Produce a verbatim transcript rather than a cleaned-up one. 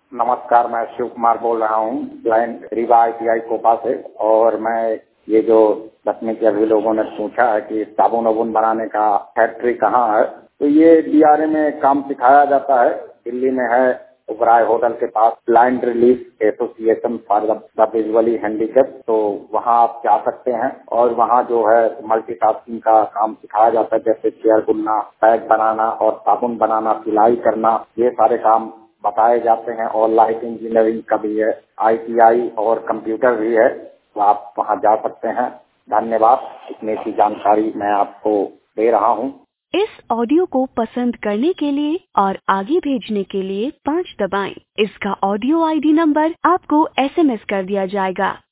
नमस्कार, मैं शिव कुमार बोल रहा हूँ blind Rewa I T I COPA से। और मैं ये जो तकनीकी अभी लोगों ने पूछा है कि साबुन वाबुन बनाने का फैक्ट्री कहाँ है, तो ये डी आर ए में काम सिखाया जाता है। दिल्ली में है, ओबराय होटल के पास, blind relief association for the visually handicap. तो वहाँ आप जा सकते हैं और वहाँ जो है मल्टीटास्किंग का काम सिखाया जाता है, जैसे चेयर बुनना, बैग बनाना और साबुन बनाना, सिलाई करना, ये सारे काम बताए जाते हैं। और लाइट इंजीनियरिंग का भी है, आई टी आई और कंप्यूटर भी है, तो आप वहाँ जा सकते हैं। धन्यवाद, इतनी सी जानकारी मैं आपको दे रहा हूँ। इस ऑडियो को पसंद करने के लिए और आगे भेजने के लिए पाँच दबाएं। इसका ऑडियो आई डी नंबर आपको एस एम एस कर दिया जाएगा।